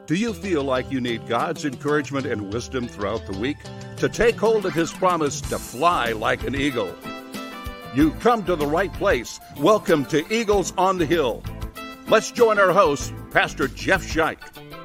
Do you feel like you need God's encouragement and wisdom throughout the week to take hold of His promise to fly like an eagle? You've come to the right place. Welcome to Eagles on the Hill. Let's join our host, Pastor Jeff Scheich.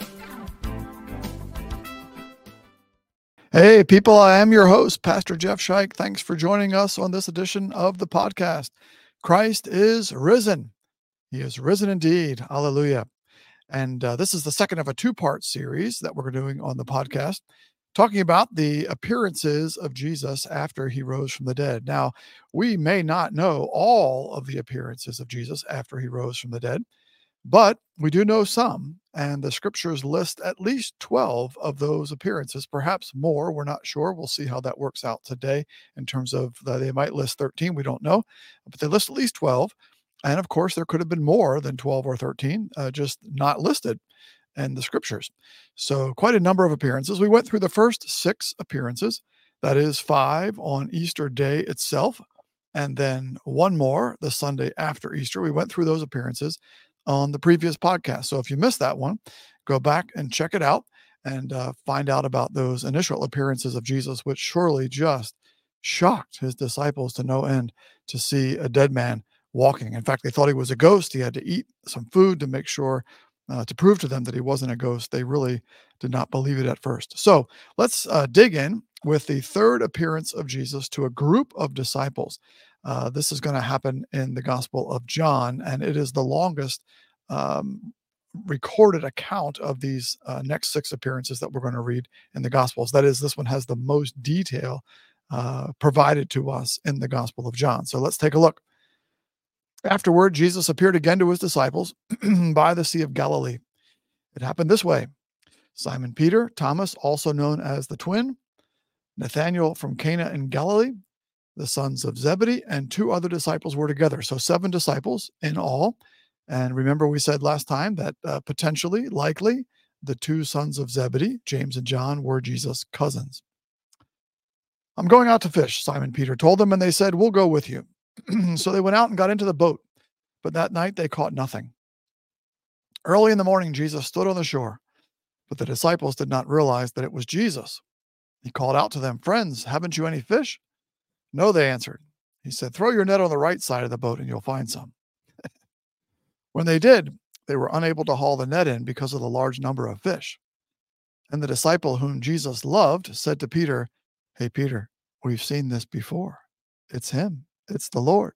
Hey, people, I am your host, Pastor Jeff Scheich. Thanks for joining us on this edition of the podcast. Christ is risen. He is risen indeed. Hallelujah. And this is the second of a two-part series that we're doing on the podcast, talking about the appearances of Jesus after he rose from the dead. Now, we may not know all of the appearances of Jesus after he rose from the dead, but we do know some, and the scriptures list at least 12 of those appearances, perhaps more. We're not sure. We'll see how that works out today in terms of they might list 13. We don't know, but they list at least 12. And of course, there could have been more than 12 or 13, just not listed in the scriptures. So quite a number of appearances. We went through the first 6 appearances, that is 5 on Easter Day itself, and then one more the Sunday after Easter. We went through those appearances on the previous podcast. So if you missed that one, go back and check it out and find out about those initial appearances of Jesus, which surely just shocked his disciples to no end to see a dead man walking. In fact, they thought he was a ghost. He had to eat some food to make sure, to prove to them that he wasn't a ghost. They really did not believe it at first. So let's dig in with the third appearance of Jesus to a group of disciples. This is going to happen in the Gospel of John, and it is the longest recorded account of these next 6 appearances that we're going to read in the Gospels. That is, this one has the most detail provided to us in the Gospel of John. So let's take a look. Afterward, Jesus appeared again to his disciples by the Sea of Galilee. It happened this way. Simon Peter, Thomas, also known as the twin, Nathanael from Cana in Galilee, the sons of Zebedee, and 2 other disciples were together. So 7 disciples in all. And remember, we said last time that potentially, likely, the 2 sons of Zebedee, James and John, were Jesus' cousins. I'm going out to fish, Simon Peter told them, and they said, "We'll go with you." So they went out and got into the boat, but that night they caught nothing. Early in the morning, Jesus stood on the shore, but the disciples did not realize that it was Jesus. He called out to them, "Friends, haven't you any fish?" "No," they answered. He said, "Throw your net on the right side of the boat and you'll find some." When they did, they were unable to haul the net in because of the large number of fish. And the disciple whom Jesus loved said to Peter, "Hey, Peter, we've seen this before. It's him. It's the Lord."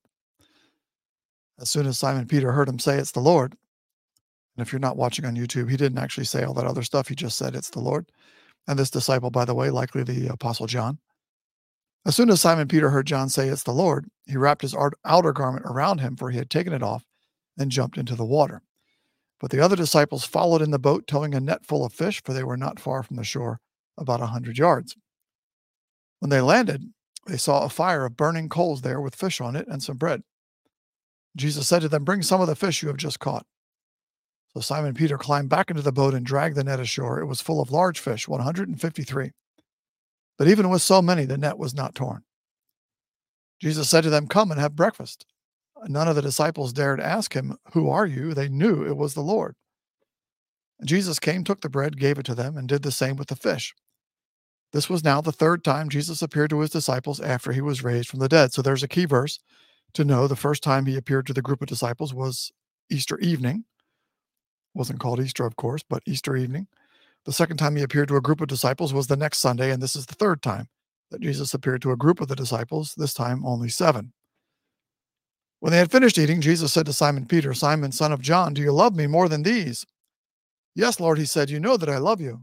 As soon as Simon Peter heard him say, "It's the Lord," and if you're not watching on YouTube, he didn't actually say all that other stuff. He just said, "It's the Lord." And this disciple, by the way, likely the Apostle John. As soon as Simon Peter heard John say, "It's the Lord," he wrapped his outer garment around him, for he had taken it off, and jumped into the water. But the other disciples followed in the boat, towing a net full of fish, for they were not far from the shore, about 100 yards. When they landed, they saw a fire of burning coals there with fish on it and some bread. Jesus said to them, "Bring some of the fish you have just caught." So Simon Peter climbed back into the boat and dragged the net ashore. It was full of large fish, 153. But even with so many, the net was not torn. Jesus said to them, "Come and have breakfast." None of the disciples dared ask him, "Who are you?" They knew it was the Lord. Jesus came, took the bread, gave it to them, and did the same with the fish. This was now the 3rd time Jesus appeared to his disciples after he was raised from the dead. So there's a key verse to know. The first time he appeared to the group of disciples was Easter evening. Wasn't called Easter, of course, but Easter evening. The second time he appeared to a group of disciples was the next Sunday, and this is the 3rd time that Jesus appeared to a group of the disciples, this time only 7. When they had finished eating, Jesus said to Simon Peter, "Simon, son of John, do you love me more than these?" "Yes, Lord," he said, "you know that I love you."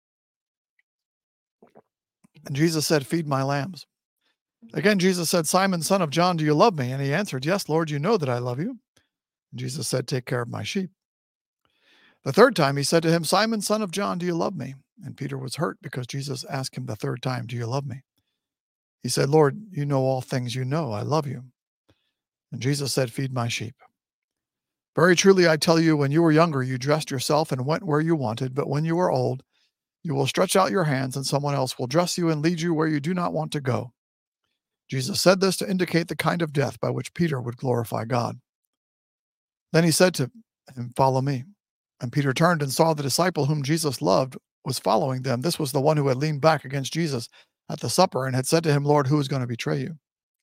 And Jesus said, "Feed my lambs." Again, Jesus said, "Simon, son of John, do you love me?" And he answered, "Yes, Lord, you know that I love you." And Jesus said, "Take care of my sheep." The 3rd time he said to him, "Simon, son of John, do you love me?" And Peter was hurt because Jesus asked him the 3rd time, "Do you love me?" He said, "Lord, you know all things. You know I love you." And Jesus said, "Feed my sheep. Very truly, I tell you, when you were younger, you dressed yourself and went where you wanted. But when you are old, you will stretch out your hands and someone else will dress you and lead you where you do not want to go." Jesus said this to indicate the kind of death by which Peter would glorify God. Then he said to him, "Follow me." And Peter turned and saw the disciple whom Jesus loved was following them. This was the one who had leaned back against Jesus at the supper and had said to him, Lord, who is going to betray you?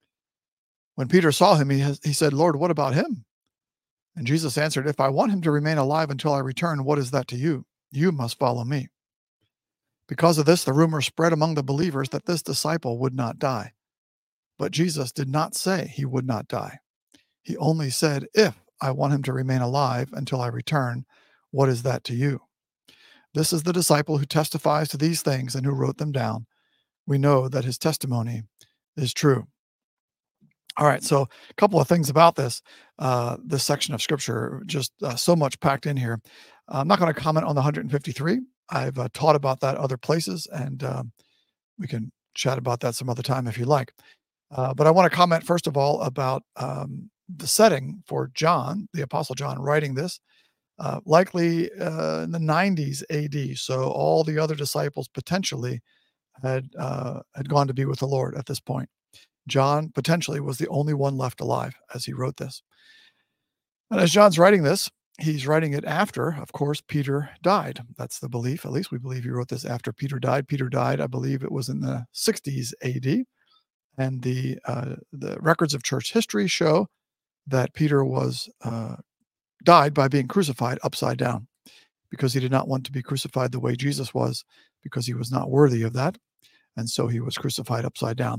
When Peter saw him, he said, Lord, what about him? And Jesus answered, if I want him to remain alive until I return, what is that to you? You must follow me. Because of this, the rumor spread among the believers that this disciple would not die. But Jesus did not say he would not die. He only said, if I want him to remain alive until I return, what is that to you? This is the disciple who testifies to these things and who wrote them down. We know that his testimony is true. All right, so a couple of things about this section of scripture, just so much packed in here. I'm not going to comment on the 153. I've taught about that other places, and we can chat about that some other time if you like. But I want to comment, first of all, about the setting for John, the Apostle John, writing this, likely in the 90s AD. So all the other disciples potentially had gone to be with the Lord at this point. John potentially was the only one left alive as he wrote this. And as John's writing this, he's writing it after, of course, Peter died. That's the belief. At least we believe he wrote this after Peter died. Peter died, I believe it was in the 60s AD. And the records of church history show that Peter was died by being crucified upside down, because he did not want to be crucified the way Jesus was, because he was not worthy of that. And so he was crucified upside down.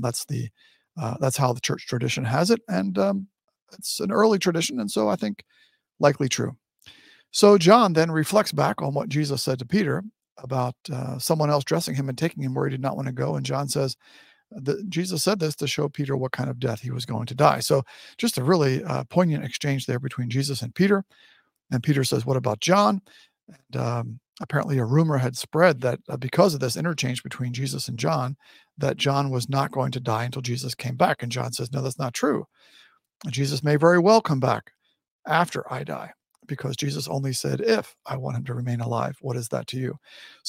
That's how the church tradition has it. And it's an early tradition. And so I think likely true. So John then reflects back on what Jesus said to Peter about someone else dressing him and taking him where he did not want to go. And John says, Jesus said this to show Peter what kind of death he was going to die. So just a really poignant exchange there between Jesus and Peter. And Peter says, what about John? And apparently a rumor had spread that because of this interchange between Jesus and John, that John was not going to die until Jesus came back. And John says, no, that's not true. Jesus may very well come back after I die, because Jesus only said, if I want him to remain alive. What is that to you?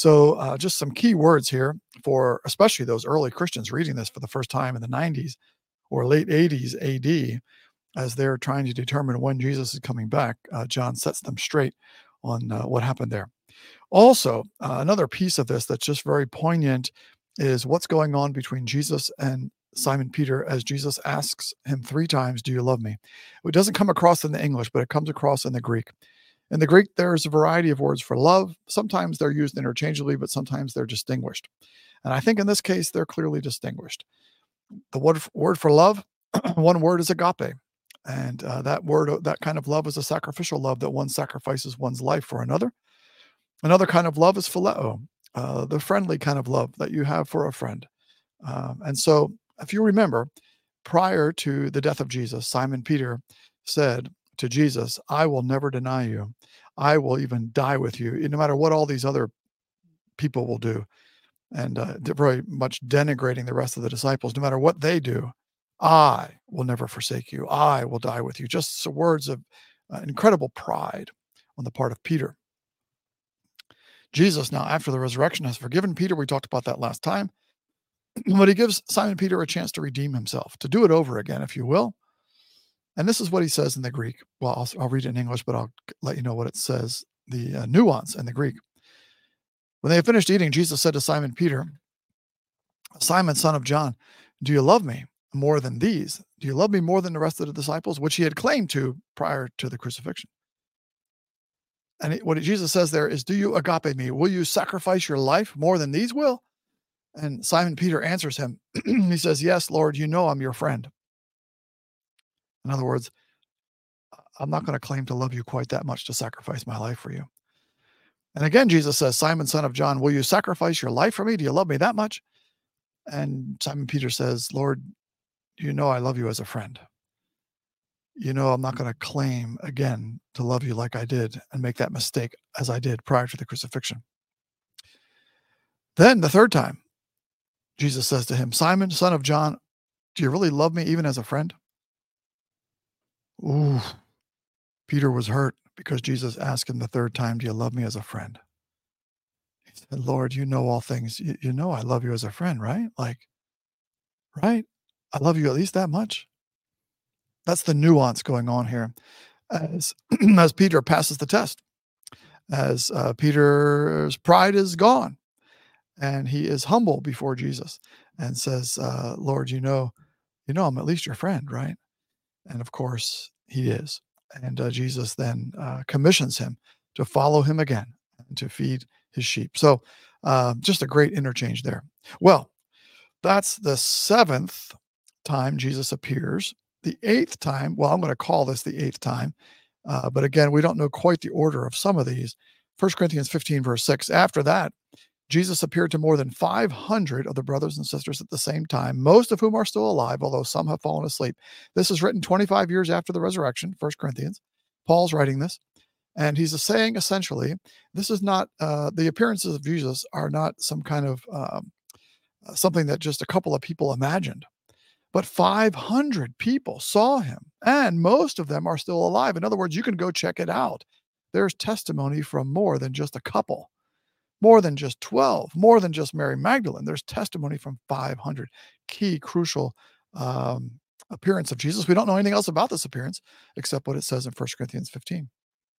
So just some key words here for especially those early Christians reading this for the first time in the 90s or late 80s AD, as they're trying to determine when Jesus is coming back. John sets them straight on what happened there. Also, another piece of this that's just very poignant is what's going on between Jesus and Simon Peter as Jesus asks him 3 times, do you love me? It doesn't come across in the English, but it comes across in the Greek. In the Greek, there's a variety of words for love. Sometimes they're used interchangeably, but sometimes they're distinguished. And I think in this case, they're clearly distinguished. The word for love, one word is agape. And that kind of love is a sacrificial love, that one sacrifices one's life for another. Another kind of love is phileo, the friendly kind of love that you have for a friend. And so if you remember, prior to the death of Jesus, Simon Peter said to Jesus, I will never deny you. I will even die with you, no matter what all these other people will do. And very much denigrating the rest of the disciples. No matter what they do, I will never forsake you. I will die with you. Just some words of incredible pride on the part of Peter. Jesus now, after the resurrection, has forgiven Peter. We talked about that last time. But he gives Simon Peter a chance to redeem himself, to do it over again, if you will. And this is what he says in the Greek. Well, I'll read it in English, but I'll let you know what it says, the nuance in the Greek. When they had finished eating, Jesus said to Simon Peter, Simon, son of John, do you love me more than these? Do you love me more than the rest of the disciples, which he had claimed to prior to the crucifixion? And what Jesus says there is, do you agape me? Will you sacrifice your life more than these will? And Simon Peter answers him. He says, yes, Lord, you know I'm your friend. In other words, I'm not going to claim to love you quite that much to sacrifice my life for you. And again, Jesus says, Simon, son of John, will you sacrifice your life for me? Do you love me that much? And Simon Peter says, Lord, you know I love you as a friend. You know I'm not going to claim again to love you like I did and make that mistake as I did prior to the crucifixion. Then the third time, Jesus says to him, Simon, son of John, do you really love me even as a friend? Ooh, Peter was hurt because Jesus asked him the third time, do you love me as a friend? He said, Lord, you know all things. You know I love you as a friend, right? Right? I love you at least that much. That's the nuance going on here as Peter passes the test. as Peter's pride is gone and he is humble before Jesus and says, Lord, I'm at least your friend, right? And of course he is. And Jesus then commissions him to follow him again and to feed his sheep. So just a great interchange there. Well, that's the 7th time Jesus appears. The 8th time, well, I'm going to call this the 8th time. But again, we don't know quite the order of some of these. 1 Corinthians 15, verse 6. After that, Jesus appeared to more than 500 of the brothers and sisters at the same time, most of whom are still alive, although some have fallen asleep. This is written 25 years after the resurrection, 1 Corinthians. Paul's writing this. And he's saying essentially, this is not, the appearances of Jesus are not some kind of something that just a couple of people imagined. But 500 people saw him, and most of them are still alive. In other words, you can go check it out. There's testimony from more than just a couple, more than just 12, more than just Mary Magdalene. There's testimony from 500. Key, crucial appearance of Jesus. We don't know anything else about this appearance except what it says in 1 Corinthians 15.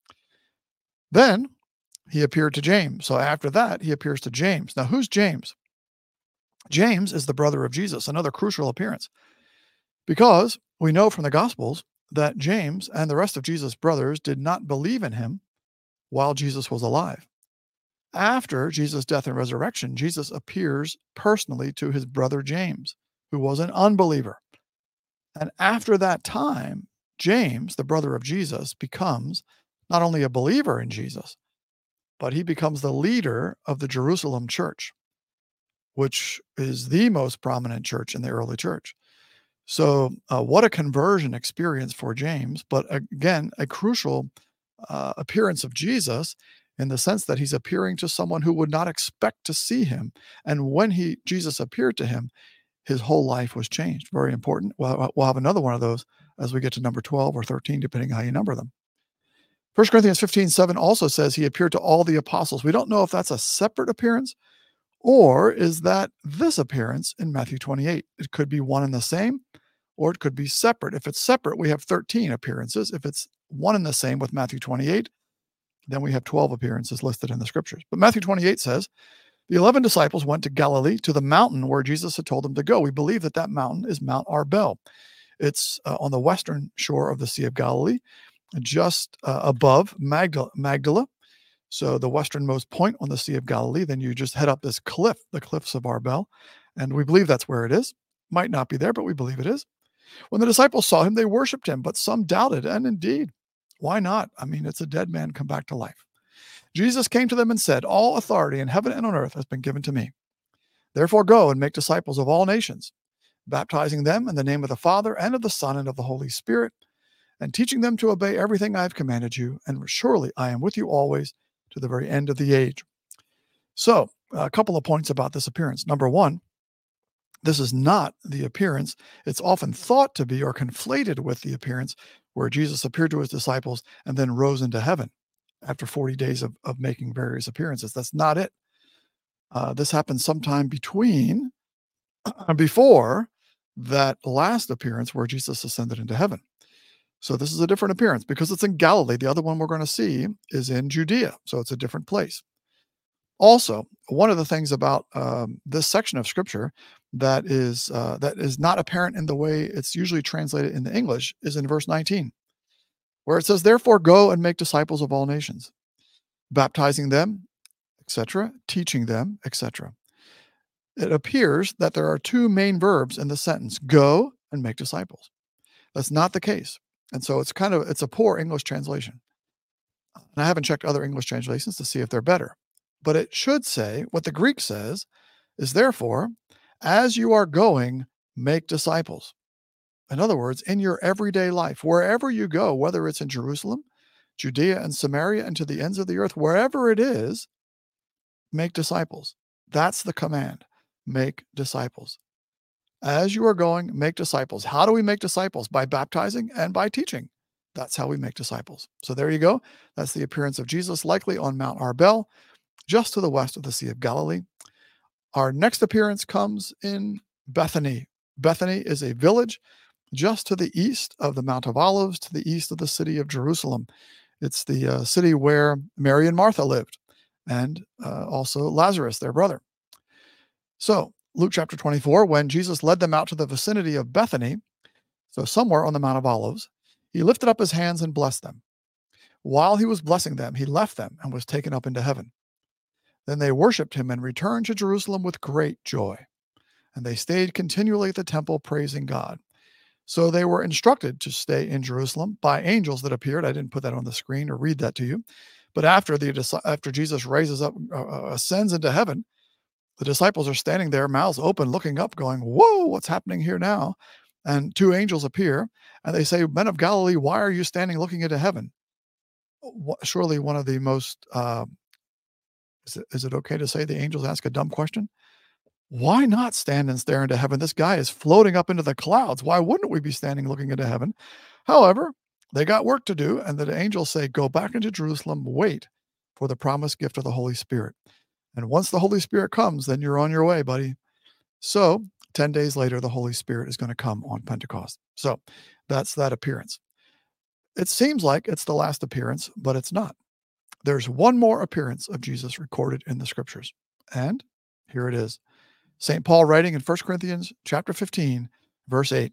Then he appeared to James. So after that, he appears to James. Now, who's James? James is the brother of Jesus, another crucial appearance, because we know from the Gospels that James and the rest of Jesus' brothers did not believe in him while Jesus was alive. After Jesus' death and resurrection, Jesus appears personally to his brother James, who was an unbeliever. And after that time, James, the brother of Jesus, becomes not only a believer in Jesus, but he becomes the leader of the Jerusalem church, which is the most prominent church in the early church. So what a conversion experience for James, but again, a crucial appearance of Jesus in the sense that he's appearing to someone who would not expect to see him. And when Jesus appeared to him, his whole life was changed. Very important. We'll have another one of those as we get to number 12 or 13, depending how you number them. 1 Corinthians 15:7 also says he appeared to all the apostles. We don't know if that's a separate appearance or is that this appearance in Matthew 28. It could be one and the same, or it could be separate. If it's separate, we have 13 appearances. If it's one and the same with Matthew 28, then we have 12 appearances listed in the scriptures. But Matthew 28 says, the 11 disciples went to Galilee, to the mountain where Jesus had told them to go. We believe that that mountain is Mount Arbel. It's on the western shore of the Sea of Galilee, just above Magdala. So the westernmost point on the Sea of Galilee, then you just head up this cliff, the cliffs of Arbel, and we believe that's where it is. Might not be there, but we believe it is. When the disciples saw him, they worshiped him, but some doubted, and indeed, why not? I mean, it's a dead man come back to life. Jesus came to them and said, all authority in heaven and on earth has been given to me. Therefore go and make disciples of all nations, baptizing them in the name of the Father and of the Son and of the Holy Spirit, and teaching them to obey everything I have commanded you, and surely I am with you always to the very end of the age. So, a couple of points about this appearance. Number one, this is not the appearance it's often thought to be or conflated with the appearance where Jesus appeared to his disciples and then rose into heaven after 40 days of making various appearances. That's not it. This happened sometime before that last appearance where Jesus ascended into heaven. So this is a different appearance because it's in Galilee. The other one we're going to see is in Judea. So it's a different place. Also, one of the things about this section of scripture that is not apparent in the way it's usually translated in the English is in verse 19, where it says, therefore go and make disciples of all nations, baptizing them, etc., teaching them, etc. It appears that there are two main verbs in the sentence, go and make disciples. That's not the case. And so it's a poor English translation. And I haven't checked other English translations to see if they're better. But it should say, what the Greek says is, therefore, as you are going, make disciples. In other words, in your everyday life, wherever you go, whether it's in Jerusalem, Judea and Samaria, and to the ends of the earth, wherever it is, make disciples. That's the command. Make disciples. As you are going, make disciples. How do we make disciples? By baptizing and by teaching. That's how we make disciples. So there you go. That's the appearance of Jesus, likely on Mount Arbel, just to the west of the Sea of Galilee. Our next appearance comes in Bethany. Bethany is a village just to the east of the Mount of Olives, to the east of the city of Jerusalem. It's the city where Mary and Martha lived, and also Lazarus, their brother. So, Luke chapter 24, when Jesus led them out to the vicinity of Bethany, so somewhere on the Mount of Olives, he lifted up his hands and blessed them. While he was blessing them, he left them and was taken up into heaven. Then they worshiped him and returned to Jerusalem with great joy. And they stayed continually at the temple praising God. So they were instructed to stay in Jerusalem by angels that appeared. I didn't put that on the screen or read that to you. But after Jesus raises up, ascends into heaven, the disciples are standing there, mouths open, looking up, going, "Whoa, what's happening here now?" And two angels appear, and they say, "Men of Galilee, why are you standing looking into heaven?" Surely one of the most, is it okay to say the angels ask a dumb question? Why not stand and stare into heaven? This guy is floating up into the clouds. Why wouldn't we be standing looking into heaven? However, they got work to do, and the angels say, "Go back into Jerusalem, wait for the promised gift of the Holy Spirit. And once the Holy Spirit comes, then you're on your way, buddy." So 10 days later, the Holy Spirit is going to come on Pentecost. So that's that appearance. It seems like it's the last appearance, but it's not. There's one more appearance of Jesus recorded in the scriptures. And here it is. St. Paul writing in 1 Corinthians chapter 15, verse 8.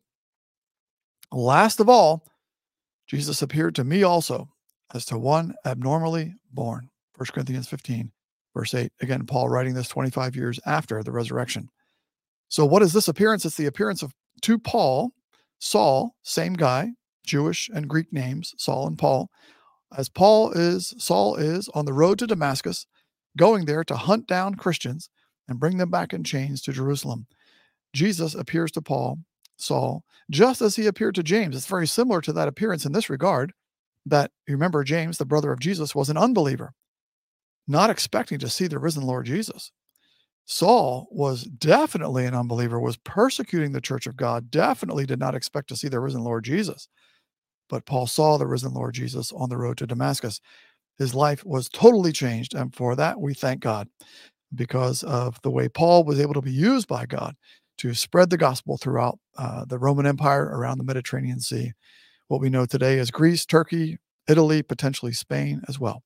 "Last of all, Jesus appeared to me also as to one abnormally born." 1 Corinthians 15, verse 8. Again, Paul writing this 25 years after the resurrection. So what is this appearance? It's the appearance to Paul, Saul, same guy, Jewish and Greek names, Saul and Paul. As Saul is on the road to Damascus, going there to hunt down Christians and bring them back in chains to Jerusalem. Jesus appears to Saul, just as he appeared to James. It's very similar to that appearance in this regard, that you remember James, the brother of Jesus, was an unbeliever, not expecting to see the risen Lord Jesus. Saul was definitely an unbeliever, was persecuting the church of God, definitely did not expect to see the risen Lord Jesus. But Paul saw the risen Lord Jesus on the road to Damascus. His life was totally changed, and for that we thank God, because of the way Paul was able to be used by God to spread the gospel throughout the Roman Empire around the Mediterranean Sea. What we know today is Greece, Turkey, Italy, potentially Spain as well.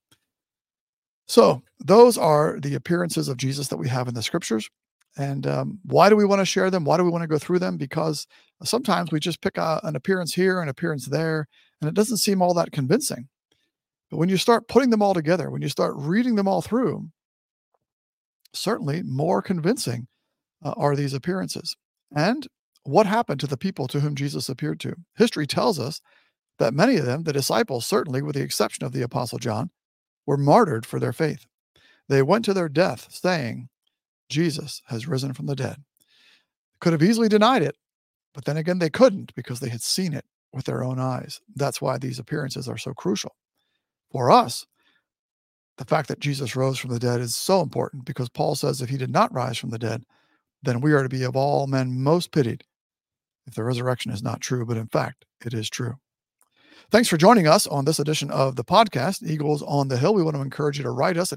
So those are the appearances of Jesus that we have in the scriptures. And why do we want to share them? Why do we want to go through them? Because sometimes we just pick an appearance here, an appearance there, and it doesn't seem all that convincing. But when you start putting them all together, when you start reading them all through, certainly more convincing are these appearances. And what happened to the people to whom Jesus appeared to? History tells us that many of them, the disciples, certainly with the exception of the Apostle John, were martyred for their faith. They went to their death saying, "Jesus has risen from the dead." Could have easily denied it, but then again, they couldn't, because they had seen it with their own eyes. That's why these appearances are so crucial. For us, the fact that Jesus rose from the dead is so important, because Paul says if he did not rise from the dead, then we are to be of all men most pitied if the resurrection is not true, but in fact, it is true. Thanks for joining us on this edition of the podcast, Eagles on the Hill. We want to encourage you to write us at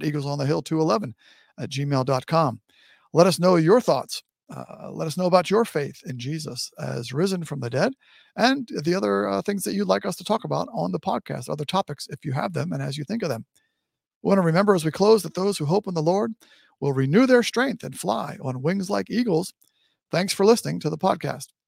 eaglesonthehill211@gmail.com. Let us know your thoughts. Let us know about your faith in Jesus as risen from the dead, and the other things that you'd like us to talk about on the podcast, other topics if you have them and as you think of them. We want to remember as we close that those who hope in the Lord will renew their strength and fly on wings like eagles. Thanks for listening to the podcast.